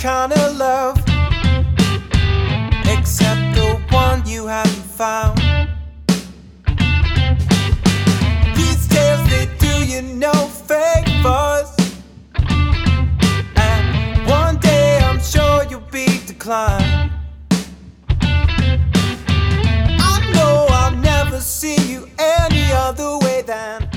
kind of love, except the one you haven't found. These tales, they do you no favors, and one day I'm sure you'll be declined. I know I'll never see you any other way than